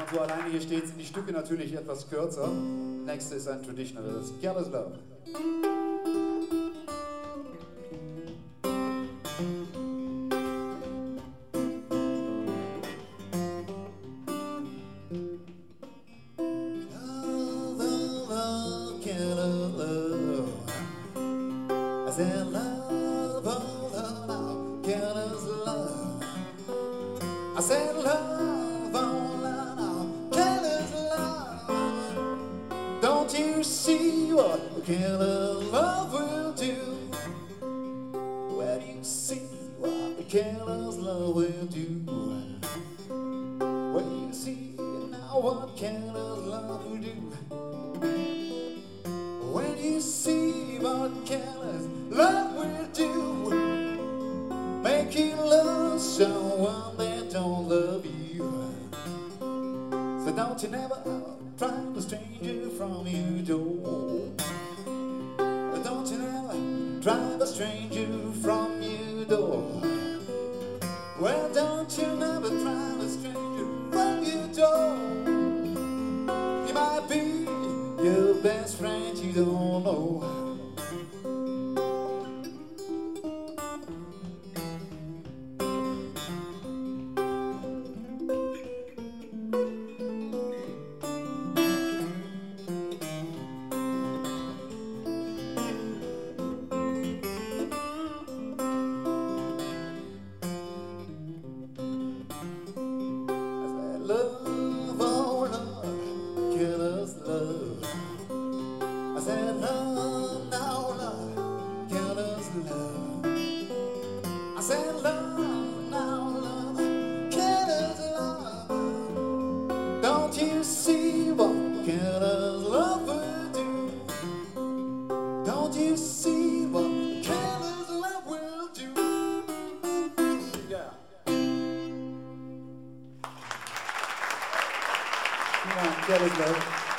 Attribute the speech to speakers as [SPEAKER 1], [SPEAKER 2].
[SPEAKER 1] du alleine hier stehst, sind die Stücke natürlich etwas kürzer. Nächste ist ein Traditional, das ist Careless Love. I said love, oh love, careless love. I said love, oh love, careless love. Don't you see what careless love will do? Well, you see what careless love will do. Well, you see now what careless love will do. When you see what careless love will do, make you love someone that don't love you. So don't you never drive a stranger from your door. Don't you never drive a stranger from your door. Well, don't you never drive a stranger from your door. He might be your best friend you don't know. Love, oh love, careless love. I said love, now love, careless love. I said love, now love, careless love. Don't you see what careless love will do? Don't you see what careless love will do? Yeah. Come on, careless love.